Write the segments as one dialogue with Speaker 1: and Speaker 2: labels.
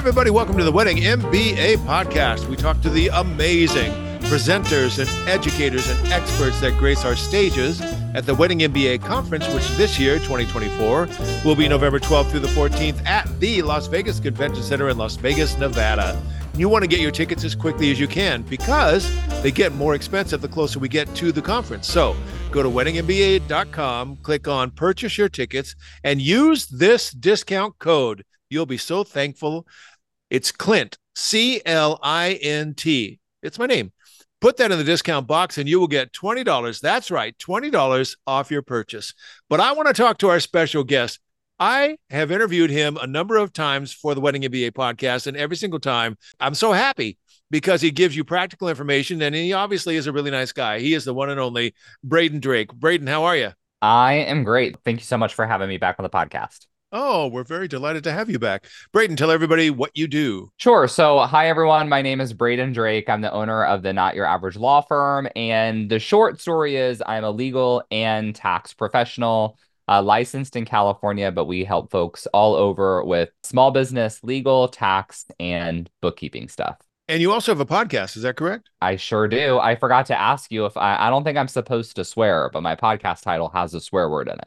Speaker 1: everybody. Welcome to the Wedding MBA podcast. We talk to the amazing presenters and educators and experts that grace our stages at the Wedding MBA conference, which this year, 2024, will be November 12th through the 14th at the Las Vegas Convention Center in Las Vegas, Nevada. You want to get your tickets as quickly as you can because they get more expensive the closer we get to the conference. So go to weddingmba.com, click on purchase your tickets, and use this discount code. You'll be so thankful. It's Clint, C-L-I-N-T. It's my name. Put that in the discount box and you will get $20. That's right, $20 off your purchase. But I want to talk to our special guest. I have interviewed him a number of times for the Wedding MBA podcast, and every single time I'm so happy because he gives you practical information, and he obviously is a really nice guy. He is the one and only Braden Drake. Braden, how are you?
Speaker 2: I am great. Thank you so much for having me back on the podcast.
Speaker 1: Oh, we're very delighted to have you back. Braden, tell everybody what you do.
Speaker 2: Sure. So, hi, everyone. My name is Braden Drake. I'm the owner of the Not Your Average Law Firm. And the short story is I'm a legal and tax professional, licensed in California, but we help folks all over with small business, legal, tax, and bookkeeping stuff.
Speaker 1: And you also have a podcast. Is that correct?
Speaker 2: I sure do. I forgot to ask you if I don't think I'm supposed to swear, but my podcast title has a swear word in it.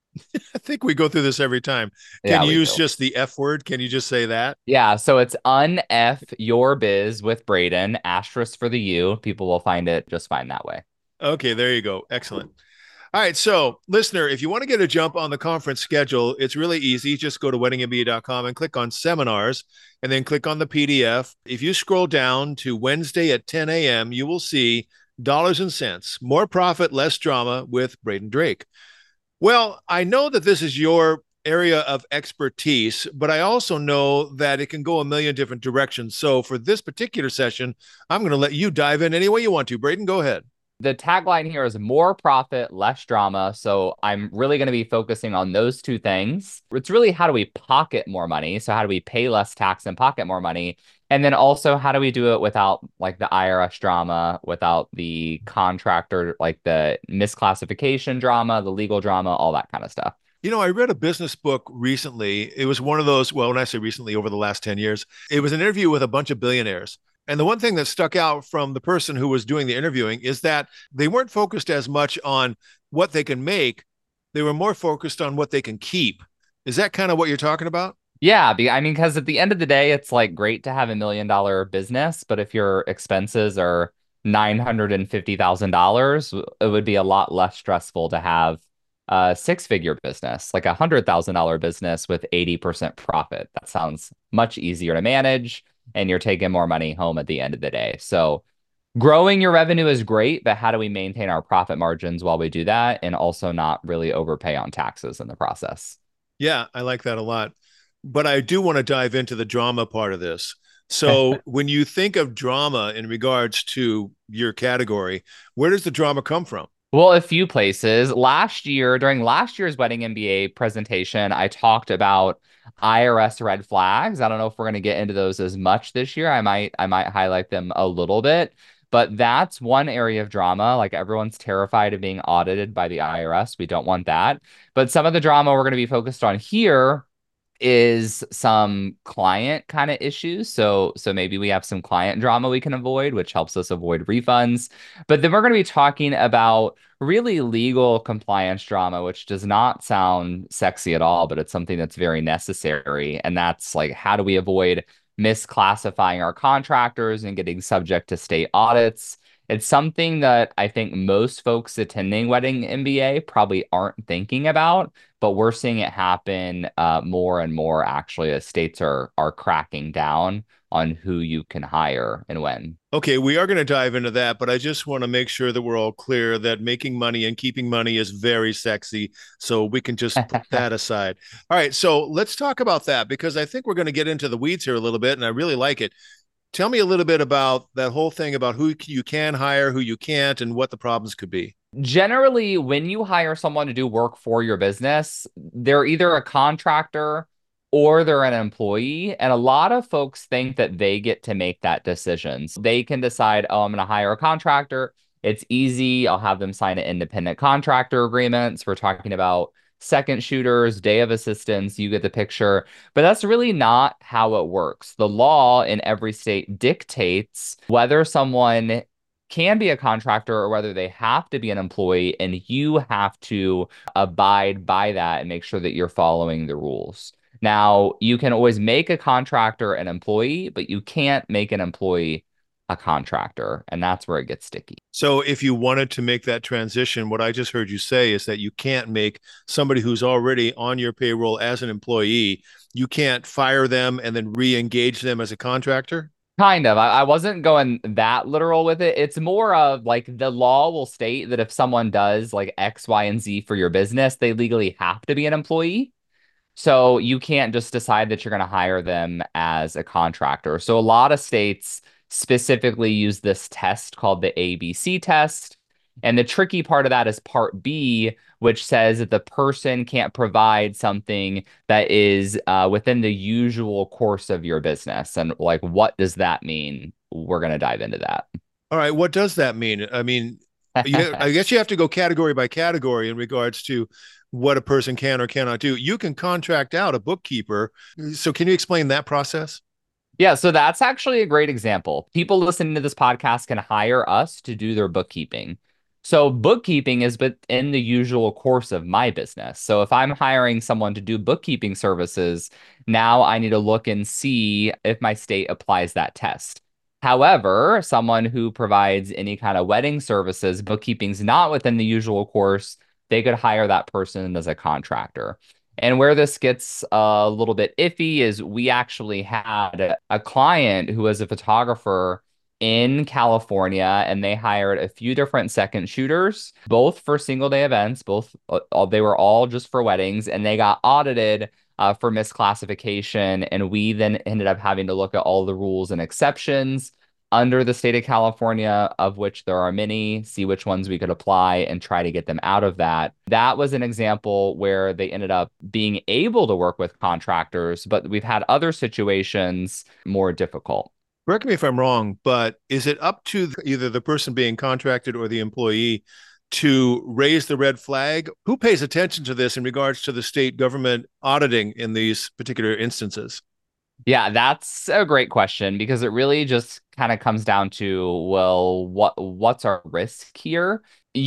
Speaker 1: I think we go through this every time. Can you use just the F word? Can you just say that?
Speaker 2: Yeah, so it's Un-F Your Biz with Braden, asterisk for the U. People will find it just fine that way.
Speaker 1: Okay, there you go. Excellent. All right, so listener, if you want to get a jump on the conference schedule, it's really easy. Just go to weddingmba.com and click on seminars and then click on the PDF. If you scroll down to Wednesday at 10 a.m., you will see Dollars and Cents, More Profit, Less Drama with Braden Drake. Well, I know that this is your area of expertise, but I also know that it can go a million different directions. So for this particular session, I'm going to let you dive in any way you want to. Braden, go ahead.
Speaker 2: The tagline here is more profit, less drama. So I'm really going to be focusing on those two things. It's really how do we pocket more money? So how do we pay less tax and pocket more money? And then also, how do we do it without like the IRS drama, without the contractor, like the misclassification drama, the legal drama, all that kind of stuff?
Speaker 1: You know, I read a business book recently. It was one of those, well, when I say recently, over the last 10 years, it was an interview with a bunch of billionaires. And the one thing that stuck out from the person who was doing the interviewing is that they weren't focused as much on what they can make. They were more focused on what they can keep. Is that kind of what you're talking about?
Speaker 2: Yeah, I mean, because at the end of the day, it's like great to have $1 million business, but if your expenses are $950,000, it would be a lot less stressful to have a six-figure business, like $100,000 business with 80% profit. That sounds much easier to manage, and you're taking more money home at the end of the day. So growing your revenue is great, but how do we maintain our profit margins while we do that and also not really overpay on taxes in the process?
Speaker 1: Yeah, I like that a lot. But I do want to dive into the drama part of this. So when you think of drama in regards to your category, where does the drama come from?
Speaker 2: Well, a few places. During last year's Wedding MBA presentation, I talked about IRS red flags. I don't know if we're going to get into those as much this year. I might highlight them a little bit, but that's one area of drama. Like everyone's terrified of being audited by the IRS. We don't want that. But some of the drama we're going to be focused on here is some client kind of issues. So maybe we have some client drama we can avoid, which helps us avoid refunds. But then we're going to be talking about really legal compliance drama, which does not sound sexy at all, but it's something that's very necessary. And that's like, how do we avoid misclassifying our contractors and getting subject to state audits? It's something that I think most folks attending Wedding MBA probably aren't thinking about, but we're seeing it happen more and more actually as states are cracking down on who you can hire and when.
Speaker 1: Okay, we are going to dive into that, but I just want to make sure that we're all clear that making money and keeping money is very sexy. So we can just put that aside. All right, so let's talk about that because I think we're going to get into the weeds here a little bit, and I really like it. Tell me a little bit about that whole thing about who you can hire, who you can't, and what the problems could be.
Speaker 2: Generally, when you hire someone to do work for your business, they're either a contractor or they're an employee. And a lot of folks think that they get to make that decision. So they can decide, oh, I'm going to hire a contractor. It's easy. I'll have them sign an independent contractor agreement. So we're talking about second shooters, day of assistance, you get the picture. But that's really not how it works. The law in every state dictates whether someone can be a contractor or whether they have to be an employee, and you have to abide by that and make sure that you're following the rules. Now, you can always make a contractor an employee, but you can't make an employee a contractor, and that's where it gets sticky.
Speaker 1: So if you wanted to make that transition, what I just heard you say is that you can't make somebody who's already on your payroll as an employee, you can't fire them and then re-engage them as a contractor?
Speaker 2: Kind of. I wasn't going that literal with it. It's more of like the law will state that if someone does like X, Y, and Z for your business, they legally have to be an employee. So you can't just decide that you're going to hire them as a contractor. So a lot of states specifically use this test called the ABC test. And the tricky part of that is part B, which says that the person can't provide something that is within the usual course of your business. And like, what does that mean? We're going to dive into that.
Speaker 1: All right, what does that mean? I mean, I guess you have to go category by category in regards to what a person can or cannot do. You can contract out a bookkeeper. So can you explain that process?
Speaker 2: Yeah, so that's actually a great example. People listening to this podcast can hire us to do their bookkeeping. So bookkeeping is but in the usual course of my business. So if I'm hiring someone to do bookkeeping services, now I need to look and see if my state applies that test. However, someone who provides any kind of wedding services, bookkeeping's not within the usual course, they could hire that person as a contractor. And where this gets a little bit iffy is we actually had a client who was a photographer in California, and they hired a few different second shooters, both for single day events, both they were all just for weddings, and they got audited for misclassification. And we then ended up having to look at all the rules and exceptions under the state of California, of which there are many, see which ones we could apply and try to get them out of that. That was an example where they ended up being able to work with contractors, but we've had other situations more difficult.
Speaker 1: Correct me if I'm wrong, but is it up to either the person being contracted or the employee to raise the red flag? Who pays attention to this in regards to the state government auditing in these particular instances?
Speaker 2: Yeah, that's a great question because it really just kind of comes down to, well, what's our risk here?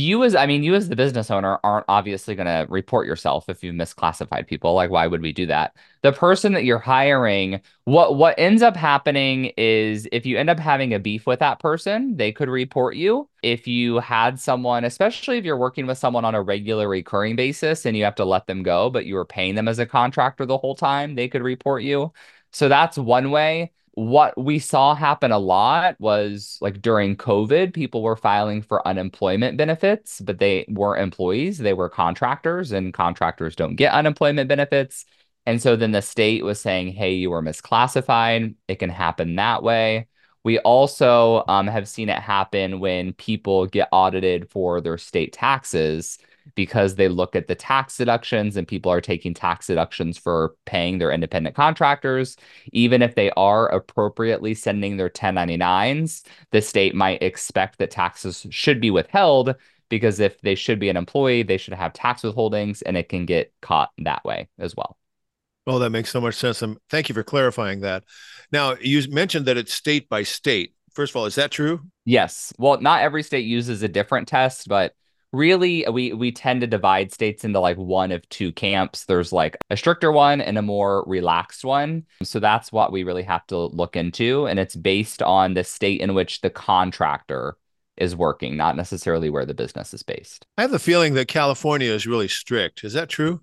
Speaker 2: You as the business owner aren't obviously going to report yourself if you've misclassified people. Like, why would we do that? The person that you're hiring, what ends up happening is if you end up having a beef with that person, they could report you. If you had someone, especially if you're working with someone on a regular recurring basis and you have to let them go, but you were paying them as a contractor the whole time, they could report you. So that's one way. What we saw happen a lot was like during COVID, people were filing for unemployment benefits, but they weren't employees, they were contractors, and contractors don't get unemployment benefits. And so then the state was saying, hey, you were misclassified. It can happen that way. We also have seen it happen when people get audited for their state taxes because they look at the tax deductions and people are taking tax deductions for paying their independent contractors. Even if they are appropriately sending their 1099s, the state might expect that taxes should be withheld because if they should be an employee, they should have tax withholdings, and it can get caught that way as well.
Speaker 1: Oh, that makes so much sense. Thank you for clarifying that. Now, you mentioned that it's state by state. First of all, is that true?
Speaker 2: Yes. Well, not every state uses a different test, but really we tend to divide states into like one of two camps. There's like a stricter one and a more relaxed one. So that's what we really have to look into. And it's based on the state in which the contractor is working, not necessarily where the business is based.
Speaker 1: I have the feeling that California is really strict. Is that true?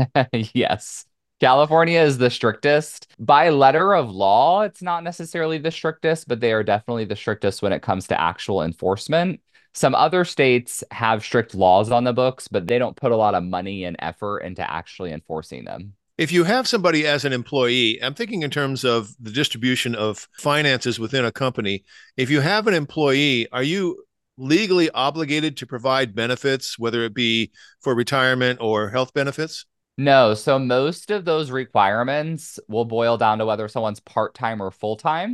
Speaker 2: Yes. California is the strictest. By letter of law, it's not necessarily the strictest, but they are definitely the strictest when it comes to actual enforcement. Some other states have strict laws on the books, but they don't put a lot of money and effort into actually enforcing them.
Speaker 1: If you have somebody as an employee, I'm thinking in terms of the distribution of finances within a company. If you have an employee, are you legally obligated to provide benefits, whether it be for retirement or health benefits?
Speaker 2: No, so most of those requirements will boil down to whether someone's part-time or full-time.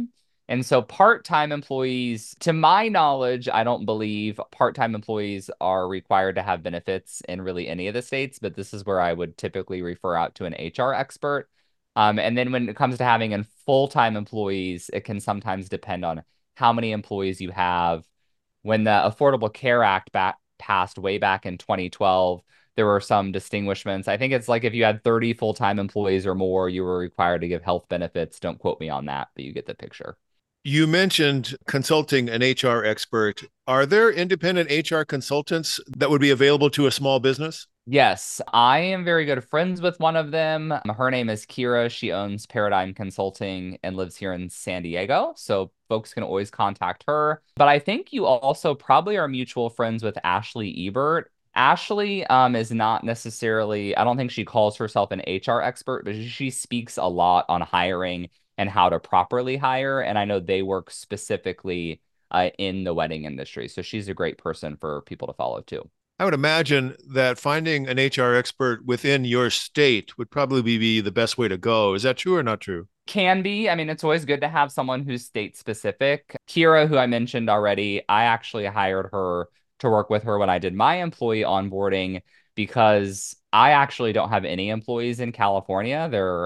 Speaker 2: And so part-time employees, to my knowledge, I don't believe part-time employees are required to have benefits in really any of the states, but this is where I would typically refer out to an HR expert. And then when it comes to having in full-time employees, it can sometimes depend on how many employees you have. When the Affordable Care Act passed way back in 2012, there were some distinguishments. I think it's like if you had 30 full-time employees or more, you were required to give health benefits. Don't quote me on that, but you get the picture.
Speaker 1: You mentioned consulting an HR expert. Are there independent HR consultants that would be available to a small business?
Speaker 2: Yes, I am very good friends with one of them. Her name is Kira. She owns Paradigm Consulting and lives here in San Diego. So folks can always contact her. But I think you also probably are mutual friends with Ashley Ebert. Ashley is not necessarily, I don't think she calls herself an HR expert, but she speaks a lot on hiring and how to properly hire. And I know they work specifically in the wedding industry. So she's a great person for people to follow too.
Speaker 1: I would imagine that finding an HR expert within your state would probably be the best way to go. Is that true or not true?
Speaker 2: Can be. I mean, it's always good to have someone who's state specific. Kira, who I mentioned already, I actually hired her to work with her when I did my employee onboarding because I actually don't have any employees in California.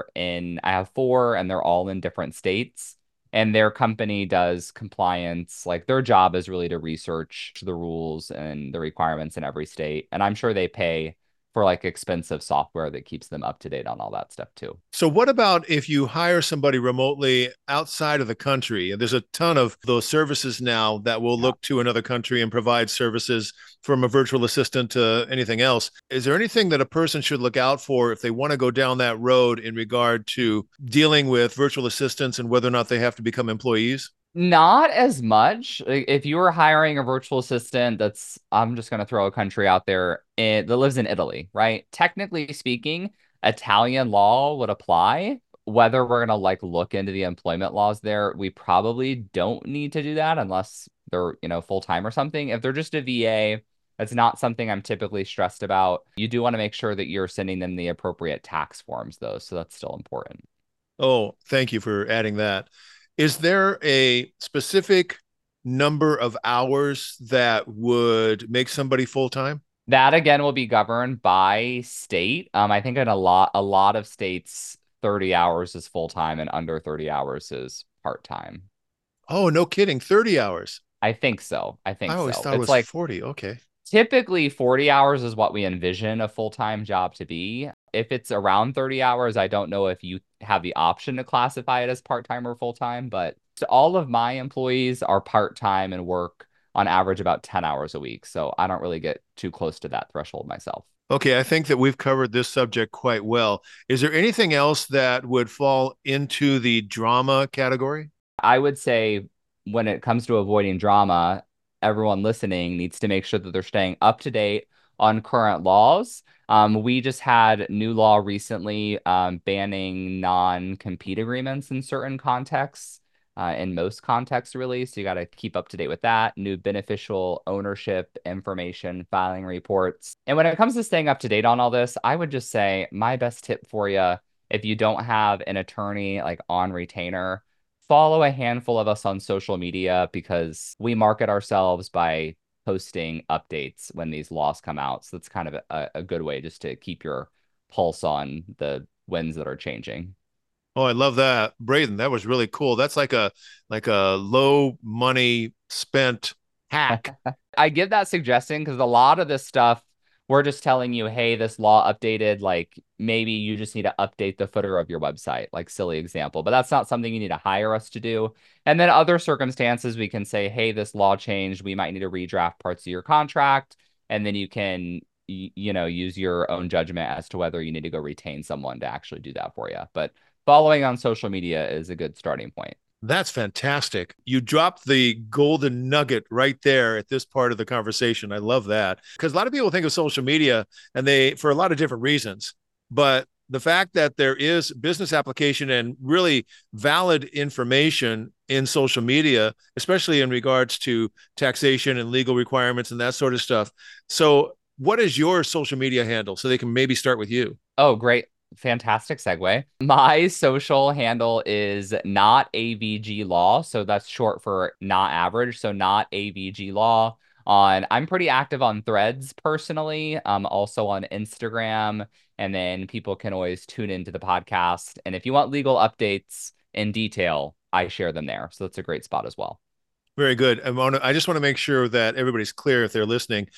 Speaker 2: I have four and they're all in different states. And their company does compliance. Like their job is really to research the rules and the requirements in every state. And I'm sure they pay for like expensive software that keeps them up to date on all that stuff too.
Speaker 1: So, what about if you hire somebody remotely outside of the country? And there's a ton of those services now that will look to another country and provide services from a virtual assistant to anything else. Is there anything that a person should look out for if they want to go down that road in regard to dealing with virtual assistants and whether or not they have to become employees?
Speaker 2: Not as much. If you were hiring a virtual assistant I'm just going to throw a country out there that lives in Italy, right? Technically speaking, Italian law would apply. Whether we're going to like look into the employment laws there, we probably don't need to do that unless they're, full time or something. If they're just a VA, that's not something I'm typically stressed about. You do want to make sure that you're sending them the appropriate tax forms, though. So that's still important.
Speaker 1: Oh, thank you for adding that. Is there a specific number of hours that would make somebody full time?
Speaker 2: That again will be governed by state. I think in a lot of states, 30 hours is full time and under 30 hours is part time.
Speaker 1: Oh, no kidding. 30 hours.
Speaker 2: I think so. I
Speaker 1: I
Speaker 2: think
Speaker 1: always
Speaker 2: so.
Speaker 1: thought it
Speaker 2: It's
Speaker 1: was
Speaker 2: like
Speaker 1: 40. Okay.
Speaker 2: typically 40 hours is what we envision a full-time job to be. If it's around 30 hours, I don't know if you have the option to classify it as part-time or full-time, but all of my employees are part-time and work on average about 10 hours a week. So I don't really get too close to that threshold myself.
Speaker 1: Okay, I think that we've covered this subject quite well. Is there anything else that would fall into the drama category?
Speaker 2: I would say when it comes to avoiding drama, everyone listening needs to make sure that they're staying up to date on current laws. We just had new law recently banning non-compete agreements in certain contexts, in most contexts, really. So you got to keep up to date with that. New beneficial ownership information, filing reports. And when it comes to staying up to date on all this, I would just say my best tip for you, if you don't have an attorney like on retainer, follow a handful of us on social media because we market ourselves by posting updates when these laws come out. So that's kind of a good way just to keep your pulse on the winds that are changing.
Speaker 1: Oh, I love that. Braden, that was really cool. That's like a low money spent hack.
Speaker 2: I give that suggestion because a lot of this stuff, we're just telling you, hey, this law updated. Like maybe you just need to update the footer of your website, like silly example, but that's not something you need to hire us to do. And then other circumstances, we can say, hey, this law changed. We might need to redraft parts of your contract. And then you can, use your own judgment as to whether you need to go retain someone to actually do that for you. But following on social media is a good starting point.
Speaker 1: That's fantastic. You dropped the golden nugget right there at this part of the conversation. I love that because a lot of people think of social media and for a lot of different reasons, but the fact that there is business application and really valid information in social media, especially in regards to taxation and legal requirements and that sort of stuff. So what is your social media handle so they can maybe start with you?
Speaker 2: Oh, great. fantastic segue. My social handle is not AVG Law. So that's short for not average. So not AVG Law. I'm pretty active on Threads personally, also on Instagram, and then people can always tune into the podcast. And if you want legal updates in detail, I share them there. So that's a great spot as well.
Speaker 1: Very good. I just want to make sure that everybody's clear if they're listening.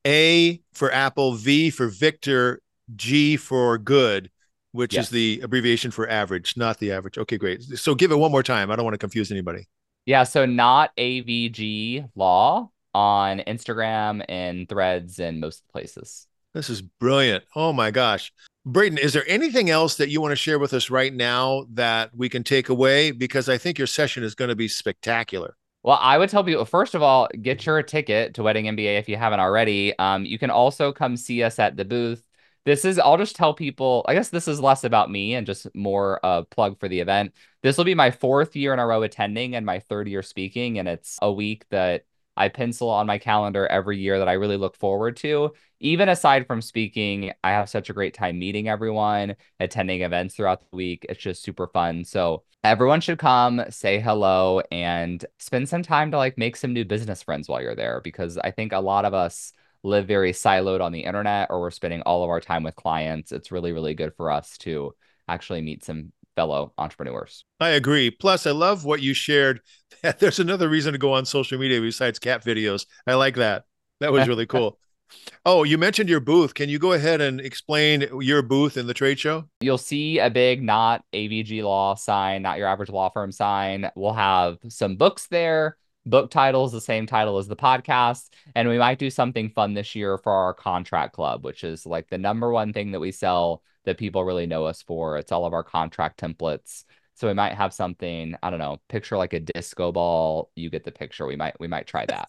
Speaker 1: A for Apple, V for Victor, G for good, which is the abbreviation for average, not the average. Okay, great. So give it one more time. I don't want to confuse anybody.
Speaker 2: Yeah, so not AVG Law on Instagram and Threads and most places.
Speaker 1: This is brilliant. Oh my gosh. Braden, is there anything else that you want to share with us right now that we can take away? Because I think your session is going to be spectacular.
Speaker 2: Well, I would tell people, first of all, get your ticket to Wedding MBA if you haven't already. You can also come see us at the booth. I'll just tell people, I guess this is less about me and just more a plug for the event. This will be my 4th year in a row attending and my 3rd year speaking. And it's a week that I pencil on my calendar every year that I really look forward to. Even aside from speaking, I have such a great time meeting everyone, attending events throughout the week. It's just super fun. So everyone should come, say hello, and spend some time to like make some new business friends while you're there, because I think a lot of us live very siloed on the internet, or we're spending all of our time with clients. It's really, really good for us to actually meet some fellow entrepreneurs.
Speaker 1: I agree. Plus, I love what you shared. There's another reason to go on social media besides cat videos. I like that. That was really cool. Oh, you mentioned your booth. Can you go ahead and explain your booth in the trade show?
Speaker 2: You'll see a big not AVG Law sign, not your average law firm sign. We'll have some books there. Book titles, the same title as the podcast. And we might do something fun this year for our contract club, which is like the number one thing that we sell that people really know us for. It's all of our contract templates. So we might have something, I don't know, picture like a disco ball. You get the picture. We might try that.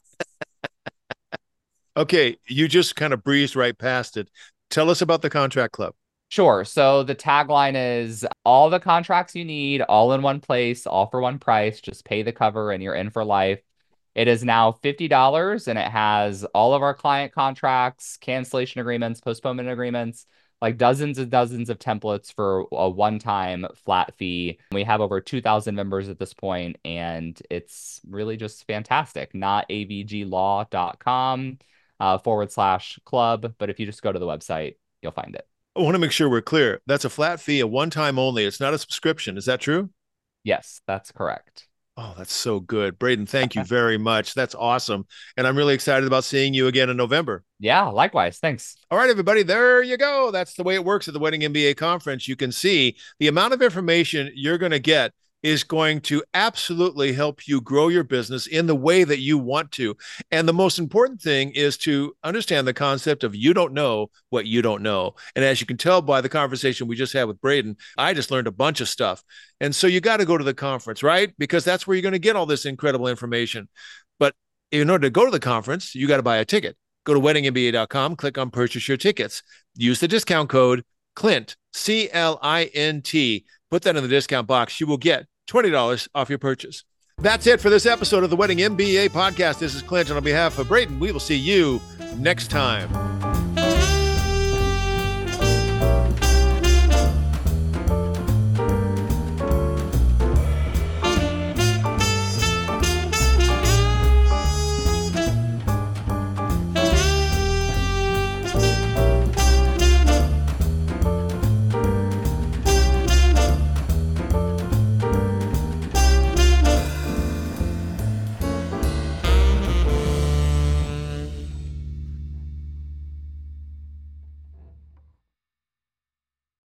Speaker 1: Okay, you just kind of breezed right past it. Tell us about the contract club.
Speaker 2: Sure. So the tagline is all the contracts you need, all in one place, all for one price. Just pay the cover and you're in for life. It is now $50 and it has all of our client contracts, cancellation agreements, postponement agreements, like dozens and dozens of templates for a one-time flat fee. We have over 2,000 members at this point, and it's really just fantastic. Notavglaw.com /club. But if you just go to the website, you'll find it.
Speaker 1: I want to make sure we're clear. That's a flat fee, a one-time only. It's not a subscription. Is that true?
Speaker 2: Yes, that's correct.
Speaker 1: Oh, that's so good. Braden, thank you very much. That's awesome. And I'm really excited about seeing you again in November.
Speaker 2: Yeah, likewise. Thanks.
Speaker 1: All right, everybody, there you go. That's the way it works at the Wedding MBA conference. You can see the amount of information you're going to get is going to absolutely help you grow your business in the way that you want to. And the most important thing is to understand the concept of you don't know what you don't know. And as you can tell by the conversation we just had with Braden, I just learned a bunch of stuff. And so you got to go to the conference, right? Because that's where you're going to get all this incredible information. But in order to go to the conference, you got to buy a ticket. Go to weddingmba.com, click on purchase your tickets. Use the discount code CLINT, CLINT. Put that in the discount box. You will get $20 off your purchase. That's it for this episode of the Wedding MBA podcast. This is Clint, and on behalf of Braden, we will see you next time.